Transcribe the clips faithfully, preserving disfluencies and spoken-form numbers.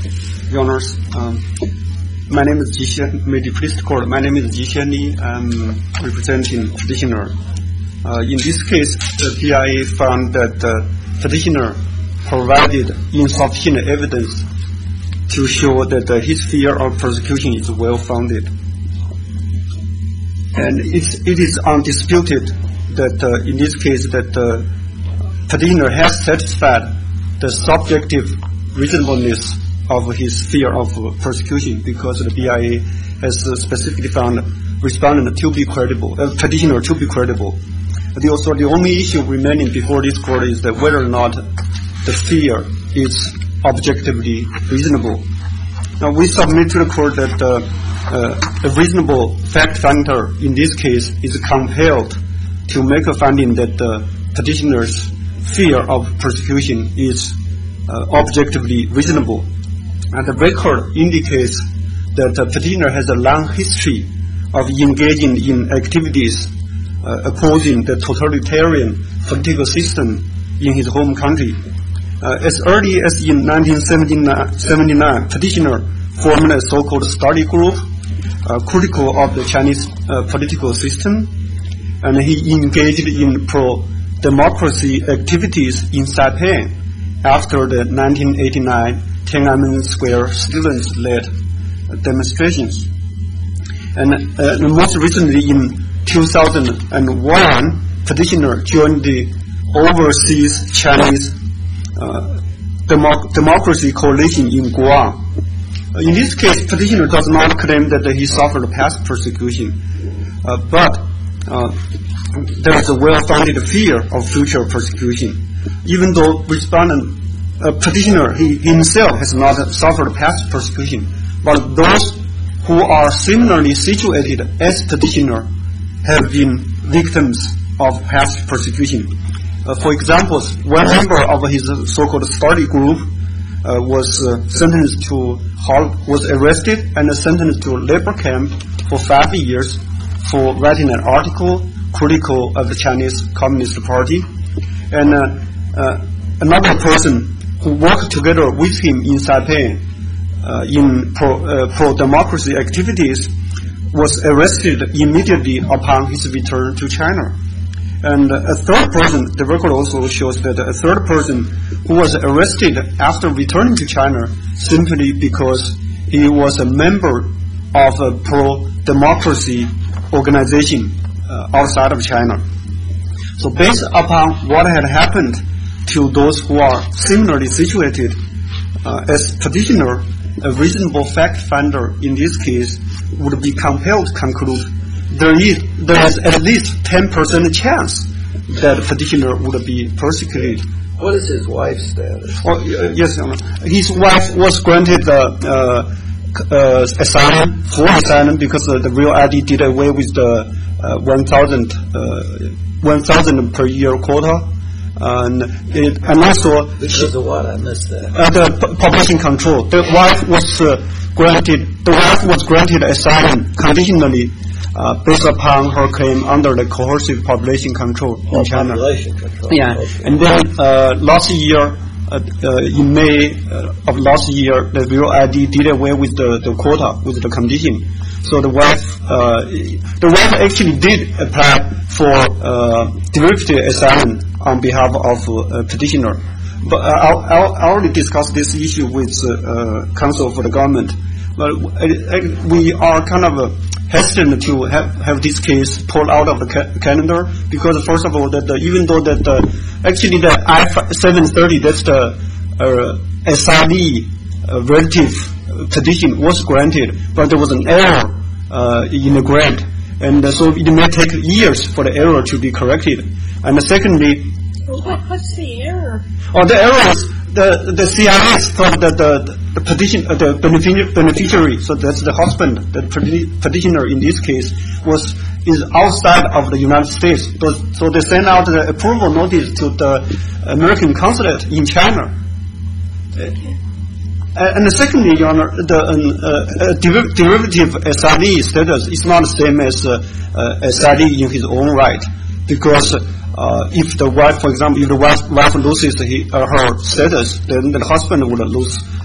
Your Honors, um, my name is Ji Xian. May the please court. My name is Ji Xian Li. I'm representing petitioner. Uh, in this case, the P I A found that the petitioner provided insufficient evidence to show that uh, his fear of persecution is well-founded. And it's, it is undisputed that uh, in this case that the uh, petitioner has satisfied the subjective reasonableness of his fear of uh, persecution, because the B I A has uh, specifically found respondent to be credible, uh, petitioner to be credible. The, also, the only issue remaining before this court is that whether or not the fear is objectively reasonable. Now, we submit to the court that uh, uh, a reasonable fact finder in this case is compelled to make a finding that the petitioner's fear of persecution is uh, objectively reasonable. And the record indicates that the petitioner has a long history of engaging in activities uh, opposing the totalitarian political system in his home country. Uh, as early as in nineteen seventy-nine, petitioner formed a so-called study group uh, critical of the Chinese uh, political system, and he engaged in pro-democracy activities in Saipan after the nineteen eighty-nine Tiananmen Square students-led demonstrations. And uh, most recently in two thousand one, petitioner joined the Overseas Chinese uh, Democ- Democracy Coalition in Guam. Uh, in this case, petitioner does not claim that uh, he suffered past persecution, uh, but uh, there is a well-founded fear of future persecution, even though respondent uh, petitioner he himself has not suffered past persecution, but those who are similarly situated as petitioner have been victims of past persecution. Uh, for example, one member of his so-called study group uh, was uh, sentenced to was arrested and sentenced to labor camp for five years for writing an article critical of the Chinese Communist Party. And uh, uh, another person who worked together with him in Saipan uh, in pro, uh, pro-democracy activities was arrested immediately upon his return to China. And a third person, the record also shows that a third person who was arrested after returning to China simply because he was a member of a pro-democracy organization uh, outside of China. So based upon what had happened to those who are similarly situated uh, as petitioner, a reasonable fact finder in this case would be compelled to conclude there is, there is at least ten percent chance that the petitioner would be persecuted. What is his wife's status? Oh, uh, yes, Your Honor. His wife was granted uh, uh, uh, asylum, full asylum, because uh, the real I D did away with the uh, one thousand uh, one thousand per year quota. And, it, and also, because of what? I missed that. Uh, the p- population control. The wife was uh, granted. The wife was granted asylum conditionally, uh, based upon her claim under the coercive population control in oh, China. Population control. Yeah, okay. And then uh, last year, uh, uh, in May uh, of last year, the real I D did away with the, the quota, with the condition. So the wife, uh, the wife actually did apply for uh, derivative asylum on behalf of uh, petitioner. But uh, I'll, I'll, I already discussed this issue with uh, uh, counsel for the government. But uh, we are kind of uh, hesitant to have, have this case pulled out of the ca- calendar because, first of all, that uh, even though that uh, actually the I seven thirty, that's the uh, asylee uh, relative petition was granted, but there was an error uh, in the grant, and uh, so it may take years for the error to be corrected. And secondly, what, what's the error? Oh, the error is the the C I S thought that the, the petition uh, the beneficiary, so that's the husband, the petitioner in this case, was is outside of the United States. So they sent out the approval notice to the American consulate in China. Okay. Uh, and secondly, Your Honor, the uh, uh, deriv- derivative asylee status is not the same as uh, uh, asylee in his own right, because uh, if the wife, for example, if the wife, wife loses he, uh, her status, then the husband would lose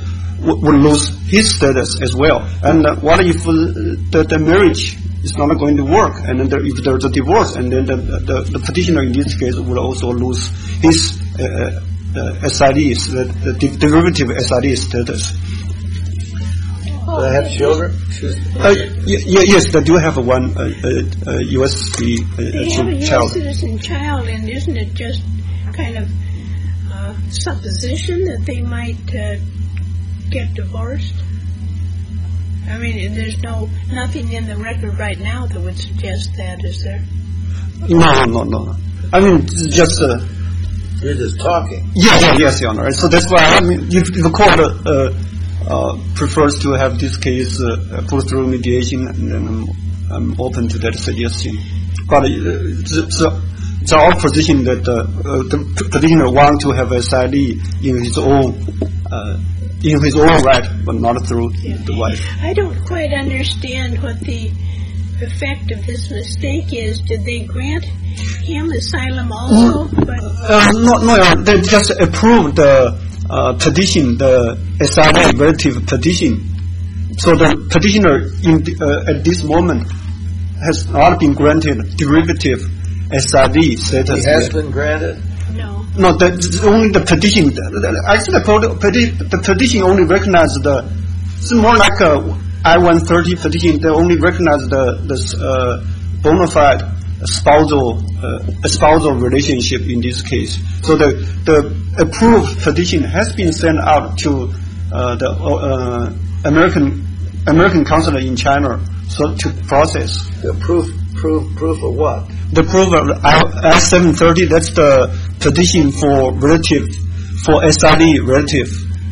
w- would lose his status as well. And uh, what if uh, the, the marriage is not going to work, and then there, if there's a divorce, and then the, the, the petitioner in this case would also lose his uh, uh, S I D, the, the derivative S I D status. Do they have children? Uh, y- y- yes, they do have one uh, uh, U S C uh, They have a U S child. citizen child, and isn't it just kind of uh, supposition that they might uh, get divorced? I mean, there's no nothing in the record right now that would suggest that, is there? No, no, no. I mean, it's just. Uh, You're just talking. yeah, yeah, yes, Your Honor. So that's why I mean, if the court uh, uh, prefers to have this case uh, put through mediation, and then I'm, I'm open to that suggestion. But uh, it's, it's, it's our position that uh, uh, the petitioner wants to have S I D in his own. Uh, in his own right, but not through Yeah. the wife. I don't quite understand what the effect of this mistake is. Did they grant him asylum also? But Uh, no, no, uh, they just approved the uh, petition, the S I D relative petition. So the petitioner in the, uh, at this moment has not been granted derivative S I D status. He has yet. been granted? no. No, that's only the petition. Actually, the, peti- the petition only recognizes the. It's more like a I one thirty petition. They only recognize the the uh, bona fide spousal uh, spousal relationship in this case. So the the approved petition has been sent out to uh, the uh, American American consulate in China, so to process. The proof, proof, proof of what? The proof of I seven thirty, that's the petition for relative, for S I D relative.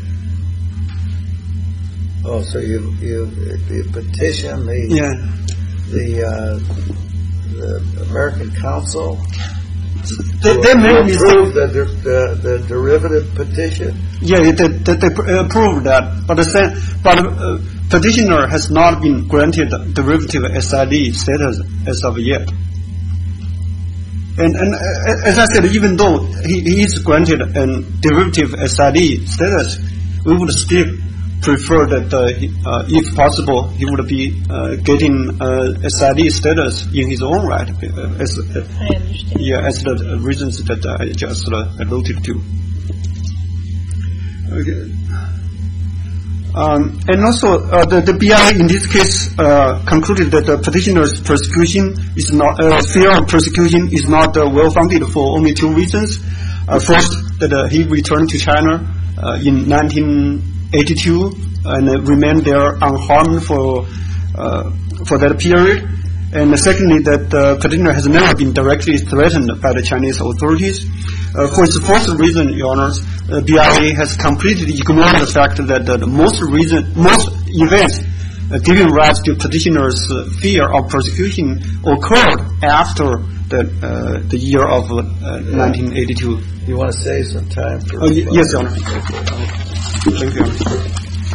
Oh, so you, you, the petition, the, Yeah. the, uh, the American Council They, they made a approve mistake. the, the, the derivative petition? Yeah, they, they, they approved that, but the same, but uh, petitioner has not been granted derivative S I D status as of yet. And, and uh, as I said, even though he, he is granted a derivative S I D status, we would still prefer that, uh, he, uh, if possible, he would be uh, getting uh, S I D status in his own right, uh, as, uh, I understand. yeah, as the reasons that I just uh, alluded to. Okay. Um, and also, uh, the, the B I in this case uh, concluded that the petitioner's persecution is not uh, fear of persecution is not uh, well founded for only two reasons. Uh, first, that uh, he returned to China uh, in nineteen eighty-two and uh, remained there unharmed for uh, for that period. And secondly, that the petitioner has never been directly threatened by the Chinese authorities. Uh, for its fourth reason, Your Honors, the B I A has completely ignored the fact that uh, the most reason, most events uh, giving rise to petitioner's uh, fear of persecution occurred after the uh, the year of uh, nineteen eighty-two. You want to save some time for? Uh, y- yes, Your Honor. Thank you, Your Honor.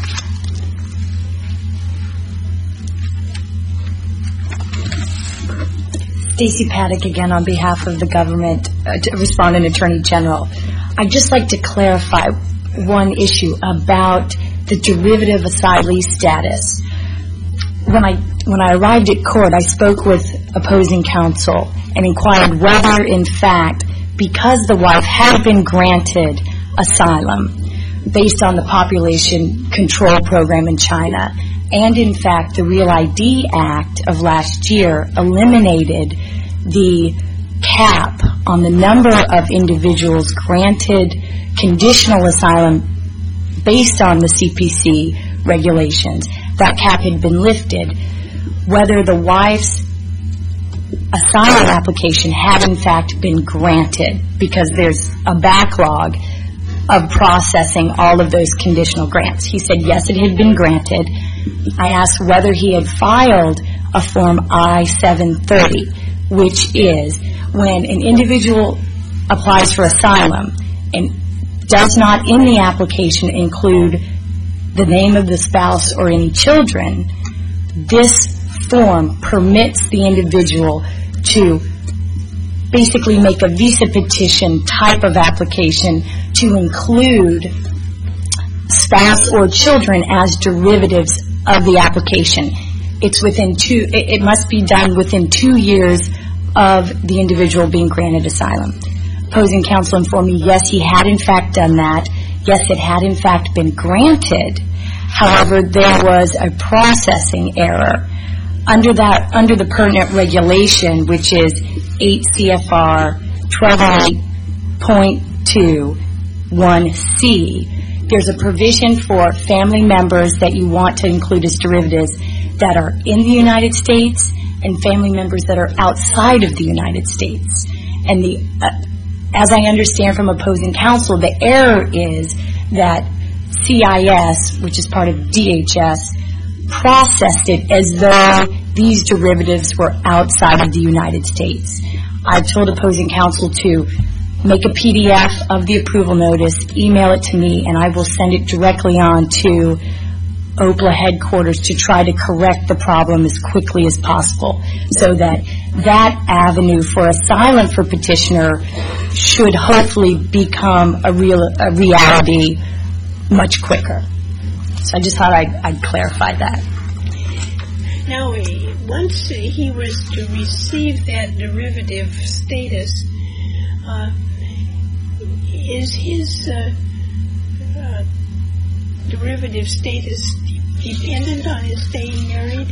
Stacey Paddock again on behalf of the government, uh, to Respondent Attorney General. I'd just like to clarify one issue about the derivative asylee status. When I when I arrived at court, I spoke with opposing counsel and inquired whether, in fact, because the wife had been granted asylum based on the population control program in China, and in fact the Real I D Act of last year eliminated the cap on the number of individuals granted conditional asylum based on the C P C regulations. That cap had been lifted. Whether the wife's asylum application had in fact been granted, because there's a backlog of processing all of those conditional grants. He said yes, it had been granted. I asked whether he had filed a Form I seven thirty, which is when an individual applies for asylum and does not in the application include the name of the spouse or any children, this form permits the individual to basically make a visa petition type of application to include spouse or children as derivatives of the application. It's within two, it, it must be done within two years of the individual being granted asylum. Opposing counsel informed me, yes, he had in fact done that. Yes, it had in fact been granted. However, there was a processing error. Under that, under the pertinent regulation, which is eight C F R twelve oh eight point two one C, there's a provision for family members that you want to include as derivatives that are in the United States and family members that are outside of the United States. And the, uh, as I understand from opposing counsel, the error is that C I S, which is part of D H S, processed it as though these derivatives were outside of the United States. I've told opposing counsel to make a P D F of the approval notice, email it to me, and I will send it directly on to O P L A headquarters to try to correct the problem as quickly as possible so that that avenue for asylum for petitioner should hopefully become a real a reality much quicker. So I just thought I'd, I'd clarify that. Now, once he was to receive that derivative status, uh, is his uh, uh, derivative status dependent on his staying married?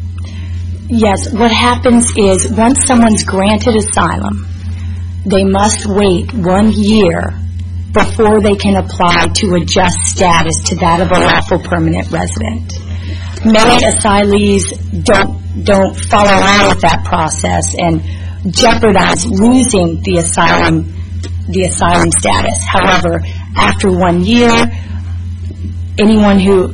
Yes. What happens is once someone's granted asylum, they must wait one year before they can apply to adjust status to that of a lawful permanent resident. Many asylees don't don't follow along with that process and jeopardize losing the asylum the asylum status. However, after one year, anyone who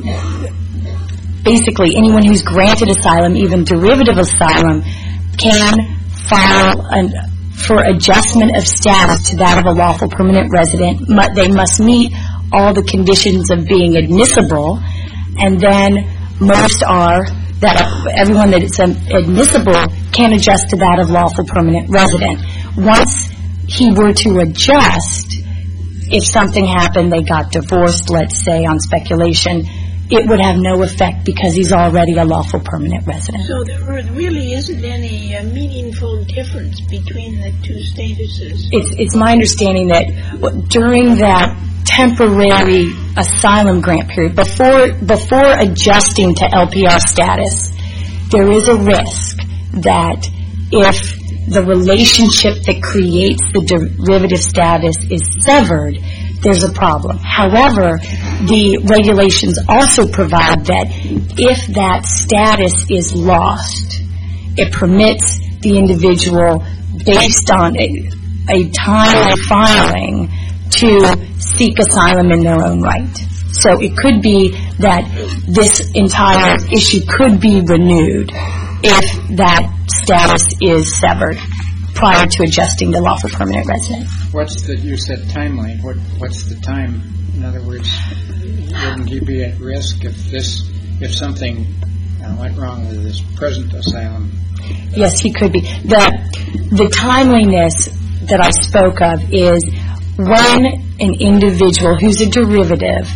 basically anyone who's granted asylum, even derivative asylum, can file an, for adjustment of status to that of a lawful permanent resident. They must meet all the conditions of being admissible, and then most are that everyone that is admissible can adjust to that of lawful permanent resident. Once he were to adjust, if something happened, they got divorced, let's say, on speculation, it would have no effect because he's already a lawful permanent resident. So there really isn't any uh, meaningful difference between the two statuses? It's, it's my understanding that during that temporary asylum grant period, before before adjusting to L P R status, there is a risk that if the relationship that creates the derivative status is severed, there's a problem. However, the regulations also provide that if that status is lost, it permits the individual, based on a, a timely filing, to seek asylum in their own right. So it could be that this entire issue could be renewed if that status is severed prior to adjusting to lawful permanent resident. What's the, you said timeline, what, what's the time? In other words, wouldn't he be at risk if this, if something uh, went wrong with his present asylum? Yes, he could be. The, the timeliness that I spoke of is when an individual who's a derivative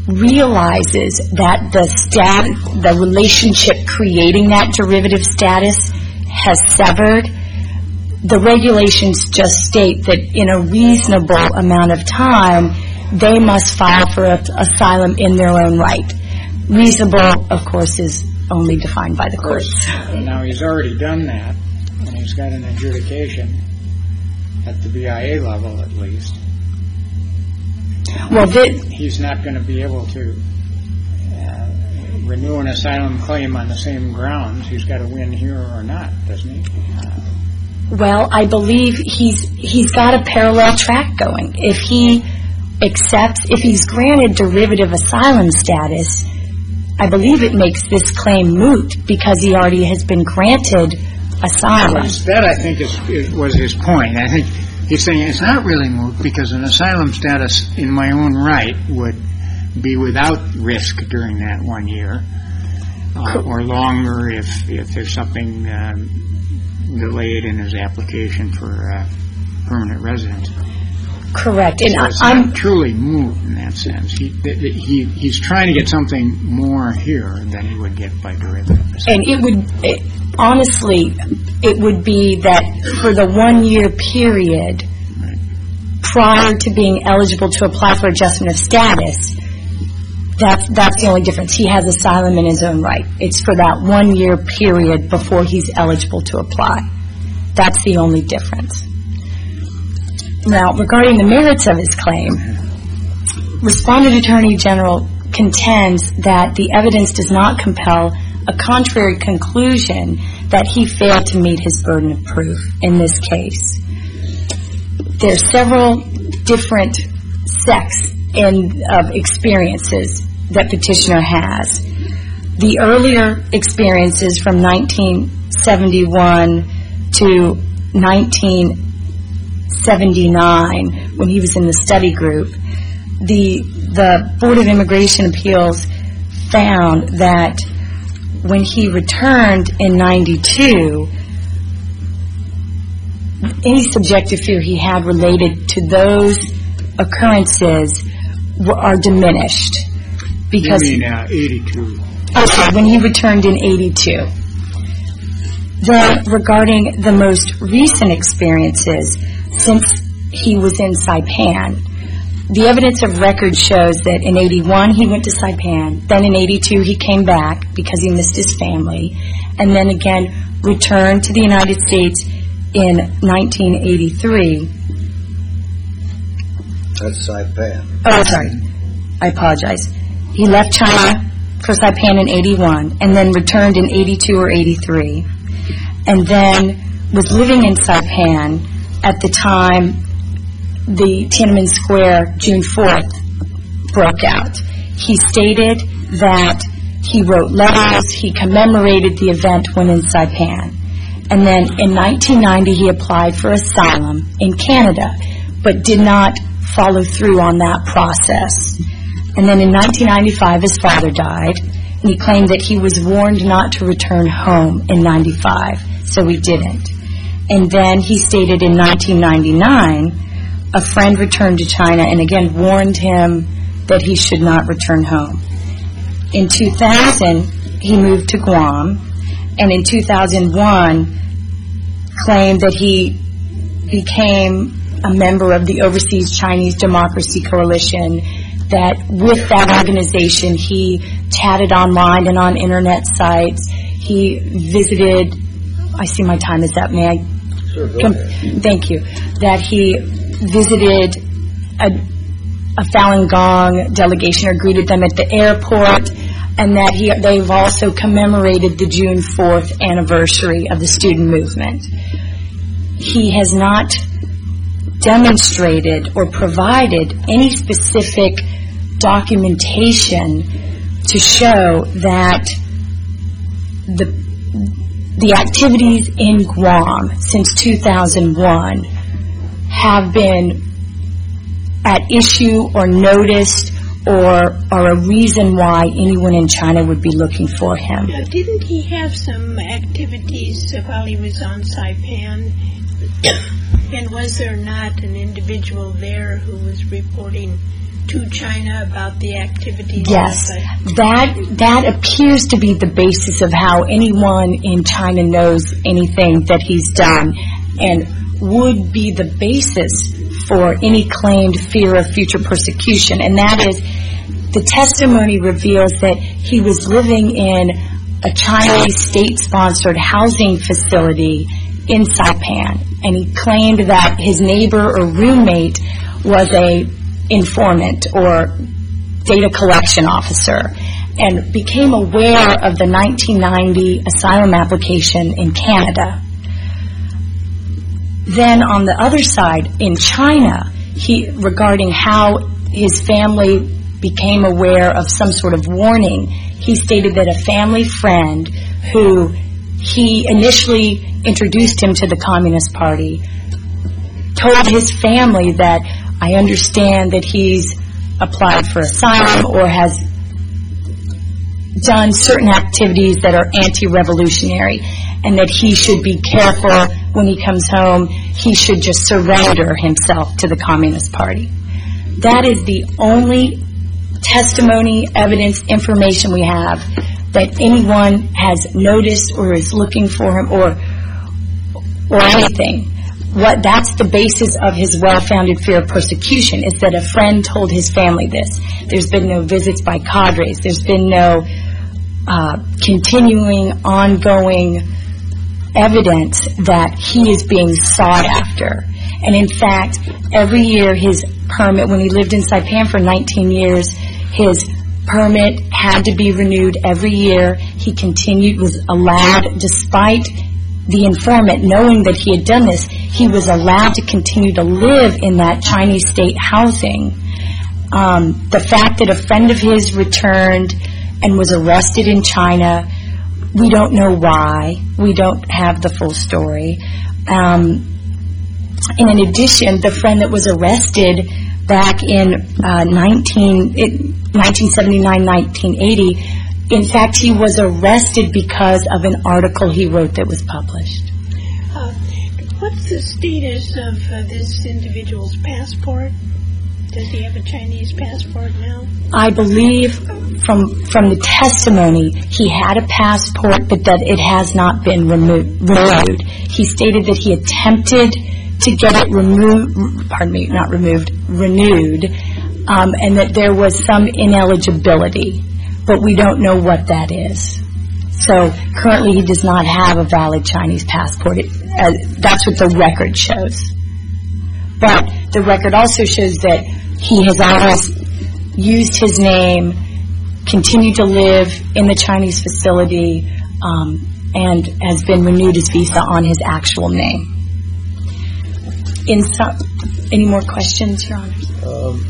realizes that the stat, the relationship creating that derivative status has severed, the regulations just state that in a reasonable amount of time, they must file for a, asylum in their own right. Reasonable, of course, is only defined by the courts. Now, he's already done that, and he's got an adjudication at the B I A level, at least. Well, this, he's not going to be able to uh, renew an asylum claim on the same grounds. He's got to win here or not, doesn't he? Uh, well, I believe he's he's got a parallel track going. If he accepts, if he's granted derivative asylum status, I believe it makes this claim moot because he already has been granted asylum. That, I think, is, is, was his point. I think he's saying it's not really moot because an asylum status in my own right would be without risk during that one year uh, or longer if, if there's something um, delayed in his application for uh, permanent residence. Correct. And so it's I'm not truly moot in that sense. He, he, he's trying to get something more here than he would get by derivatives. And it would, it, honestly, it would be that for the one-year period Right. prior to being eligible to apply for adjustment of status, that's, that's the only difference. He has asylum in his own right. It's for that one-year period before he's eligible to apply. That's the only difference. Now, regarding the merits of his claim, Respondent Attorney General contends that the evidence does not compel a contrary conclusion that he failed to meet his burden of proof in this case. There are several different sects in, of experiences that petitioner has. The earlier experiences from nineteen seventy-one to nineteen seventy-nine, when he was in the study group, the the Board of Immigration Appeals found that when he returned in ninety-two, any subjective fear he had related to those occurrences were, are diminished. Because You mean uh, eighty-two. Okay, when he returned in eighty-two. Then, regarding the most recent experiences, since he was in Saipan, the evidence of record shows that in eighty-one he went to Saipan, then in eighty-two he came back because he missed his family, and then again returned to the United States in nineteen eighty-three. That's Saipan. Oh, sorry. I apologize. He left China for Saipan in eighty-one and then returned in eighty-two or eighty-three, and then was living in Saipan at the time the Tiananmen Square June fourth broke out. He stated that he wrote letters, he commemorated the event when in Saipan. And then in nineteen ninety he applied for asylum in Canada, but did not follow through on that process. And then in nineteen ninety-five his father died, and he claimed that he was warned not to return home in ninety-five, so he didn't. And then he stated in nineteen ninety-nine, a friend returned to China and again warned him that he should not return home. In two thousand, he moved to Guam, and in two thousand one, claimed that he became a member of the Overseas Chinese Democracy Coalition, that with that organization he chatted online and on internet sites. He visited, I see my time is up, may I? Sure, go Com- ahead. Thank you. That he visited a, a Falun Gong delegation or greeted them at the airport, and that he, they've also commemorated the June fourth anniversary of the student movement. He has not demonstrated or provided any specific documentation to show that the the activities in Guam since two thousand one have been at issue or noticed or are a reason why anyone in China would be looking for him. Now, didn't he have some activities while he was on Saipan? And was there not an individual there who was reporting to China about the activities? Yes, that that appears to be the basis of how anyone in China knows anything that he's done, and would be the basis for any claimed fear of future persecution. And that is, the testimony reveals that he was living in a Chinese state-sponsored housing facility in Saipan, and he claimed that his neighbor or roommate was a informant or data collection officer, and became aware of the nineteen ninety asylum application in Canada. Then on the other side, in China, he, regarding how his family became aware of some sort of warning, he stated that a family friend who he initially introduced him to the Communist Party told his family that, I understand that he's applied for asylum or has done certain activities that are anti-revolutionary, and that he should be careful when he comes home. he should just surrender himself to the Communist Party. That is the only testimony, evidence, information we have that anyone has noticed or is looking for him or or anything. What that's the basis of his well-founded fear of persecution, is that a friend told his family this. There's been no visits by cadres. There's been no uh, continuing, ongoing evidence that he is being sought after. And in fact, every year his permit, when he lived in Saipan for nineteen years, his permit had to be renewed every year. He continued, was allowed, despite the informant knowing that he had done this, he was allowed to continue to live in that Chinese state housing. Um, the fact that a friend of his returned and was arrested in China, we don't know why. We don't have the full story. Um, and in addition, the friend that was arrested back in uh, nineteen, nineteen seventy-nine, nineteen eighty, in fact, he was arrested because of an article he wrote that was published. Uh, what's the status of uh, this individual's passport? Does he have a Chinese passport now? I believe from from the testimony, he had a passport, but that it has not been remo- renewed. He stated that he attempted to get it removed, pardon me, not removed, renewed, um, and that there was some ineligibility, but we don't know what that is. So currently he does not have a valid Chinese passport. It, uh, that's what the record shows. But the record also shows that he has always used his name, continued to live in the Chinese facility, um, and has been renewed his visa on his actual name. In some, any more questions, Your Honors? Um,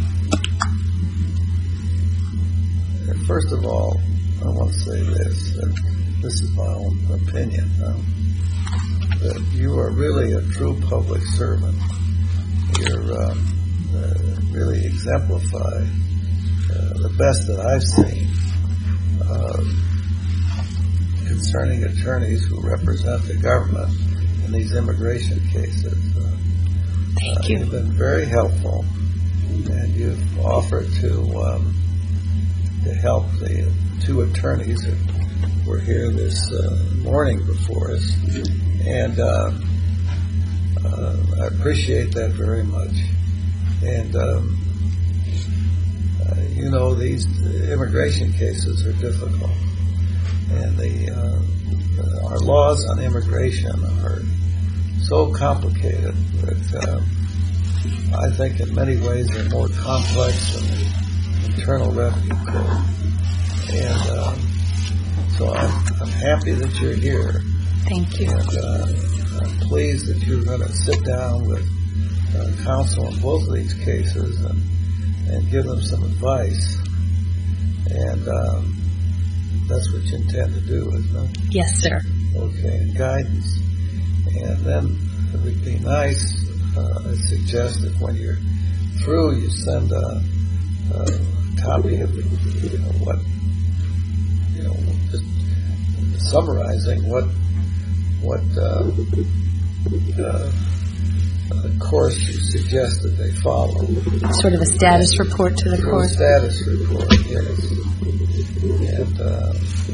first of all, I want to say this, and this is my own opinion, um, that you are really a true public servant. You're um, uh, really exemplify uh, the best that I've seen uh, concerning attorneys who represent the government in these immigration cases. Uh, Thank uh, you. You've been very helpful, and you've offered to um, to help the two attorneys that were here this uh, morning before us, and uh, uh, I appreciate that very much. And um, uh, you know, these immigration cases are difficult, and the uh, our laws on immigration are so complicated that uh, I think in many ways they're more complex than the Internal Revenue Code. And um, so I'm, I'm happy that you're here. Thank you. And uh, I'm pleased that you're going to sit down with uh, counsel in both of these cases and, and give them some advice. And um, that's what you intend to do, isn't it? Yes, sir. Okay, and guidance. And then it would be nice, uh, I suggest that when you're through, you send a, a copy of you know, what, you know, just summarizing what, what uh, uh, uh, course you suggest that they follow. Sort of a status report to the court. A status report, yes. And uh,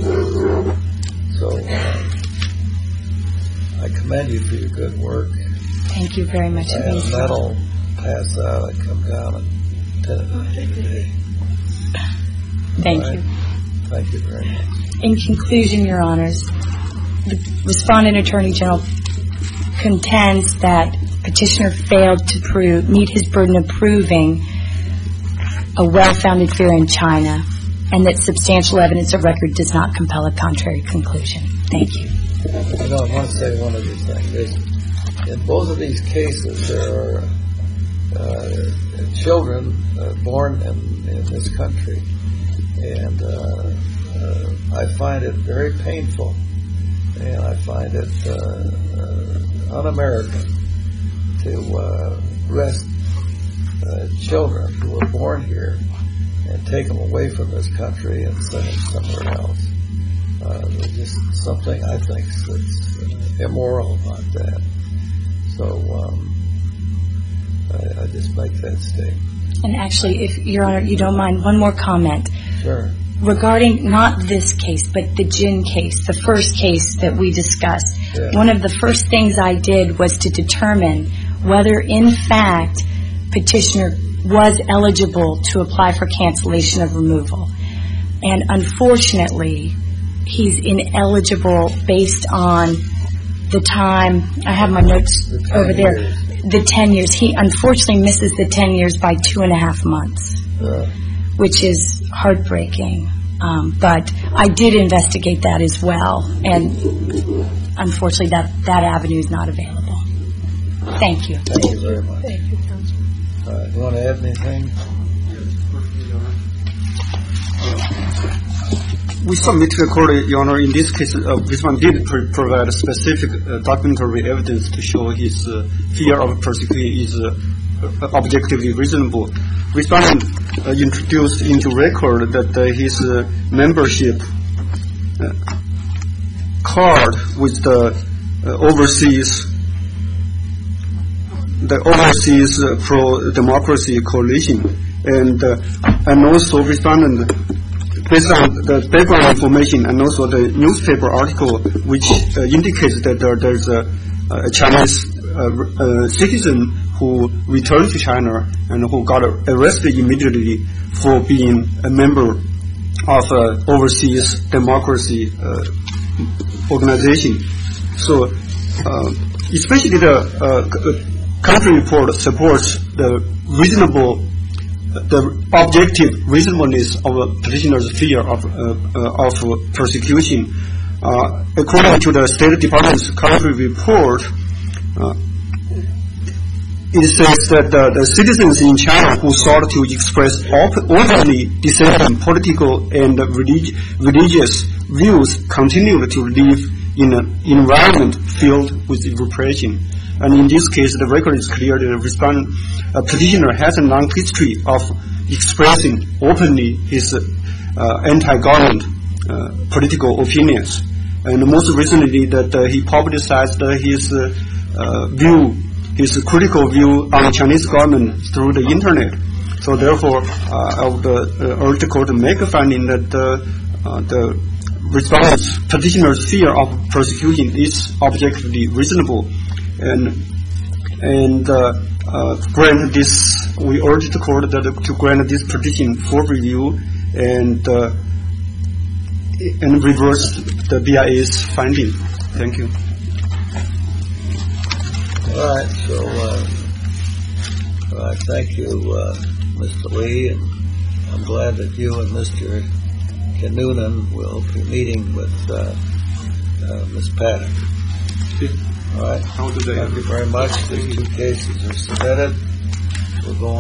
so uh, I commend you for your good work. Thank you very much. I had a medal pass out. I come down and attended it today. Thank right. you. Thank you very much. In conclusion, Your Honors, the Respondent Attorney General contends that petitioner failed to prove, meet his burden of proving a well-founded fear in China, and that substantial evidence of record does not compel a contrary conclusion. Thank you. You know, I want to say one other thing. There's, in both of these cases, there are uh, children uh, born in, in this country, and uh, uh, I find it very painful, and I find it uh, uh, un-American to uh, arrest uh, children who were born here and take them away from this country and send them somewhere else. Uh, there's just something I think that's immoral about that. So um, I, I just make that statement. And actually, if Your Honor, you don't mind, one more comment. Sure. Regarding not this case, but the Jin case, the first case that we discussed, Yeah. one of the first things I did was to determine whether, in fact, petitioner was eligible to apply for cancellation of removal. And unfortunately, he's ineligible based on the time, I have my notes The ten over there, years. the ten years. He unfortunately misses the ten years by two and a half months. Uh, Which is heartbreaking. Um, but I did investigate that as well, and unfortunately that, that avenue is not available. Thank you. Thank you very much. Thank you, Counsel. Uh, you want to add anything? We submit to the court, Your Honor, in this case, uh, this one did pr- provide specific uh, documentary evidence to show his uh, fear of persecution is uh, objectively reasonable. Respondent uh, introduced into record that uh, his uh, membership uh, card with the uh, overseas the overseas uh, pro-democracy coalition, and uh, and also respondent, based on the background information and also the newspaper article, which uh, indicates that there, there's a, a Chinese uh, uh, citizen who returned to China and who got arrested immediately for being a member of an overseas democracy uh, organization. So, uh, especially the uh, country report supports the reasonable, the objective reasonableness of a petitioner's fear of uh, uh, of persecution. Uh, according to the State Department's country report, uh, it says that uh, the citizens in China who sought to express op- openly dissenting political and relig- religious views continued to live in an environment filled with repression. And in this case, the record is clear that the respondent, uh, petitioner has a long history of expressing openly his uh, anti-government uh, political opinions. And most recently, that uh, he publicized uh, his uh, uh, view, his critical view on the Chinese government through the internet. So therefore, uh, I would uh, urge the court to make a finding that uh, uh, the respondent's petitioner's fear of persecution is objectively reasonable, and and uh, uh, grant this. We urge the court that, to grant this petition for review and uh, and reverse the B I A's finding. Thank you. All right, so uh, all right, thank you, uh, Mister Lee, and I'm glad that you and Mister Kinnunen will be meeting with uh, uh, Miz Paddock. All right, How do they- thank you very much. These two cases are submitted. We'll go on.